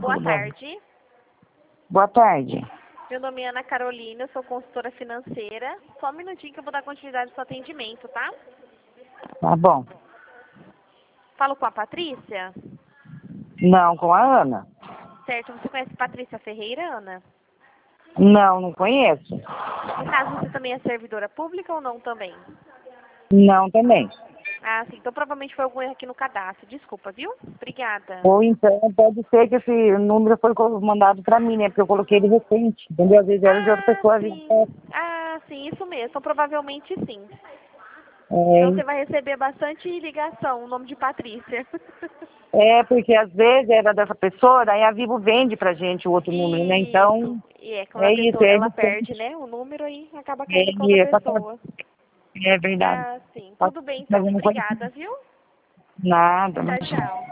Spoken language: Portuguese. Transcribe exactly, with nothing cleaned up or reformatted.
boa Tudo bom? tarde. Boa tarde. Meu nome é Ana Carolina, eu sou consultora financeira. Só um minutinho que eu vou dar continuidade ao seu atendimento, tá? Tá bom. Falo com a Patrícia? Não, com a Ana. Certo, você conhece Patrícia Ferreira, Ana? Não, não conheço. No caso, você também é servidora pública ou não também? Não, também. Ah, sim, então provavelmente foi algum erro aqui no cadastro. Desculpa, viu? Obrigada. Ou então pode ser que esse número foi co- mandado pra mim, né? Porque eu coloquei ele recente, entendeu? Às vezes era de outra Ah, pessoa. Às vezes sim. Ah, sim, isso mesmo. Então provavelmente sim. Então é, você vai receber bastante ligação, o nome de Patrícia. é, porque às vezes era dessa pessoa, daí a Vivo vende pra gente o outro número, né? Isso. Então, E é quando a é isso, pessoa é ela recente. perde, né, o número e acaba caindo para outra É, exatamente. pessoa. É verdade. Ah, sim. Mas Tudo bem eu então. não conheço Obrigada, viu? nada, Tchau, mas... tchau.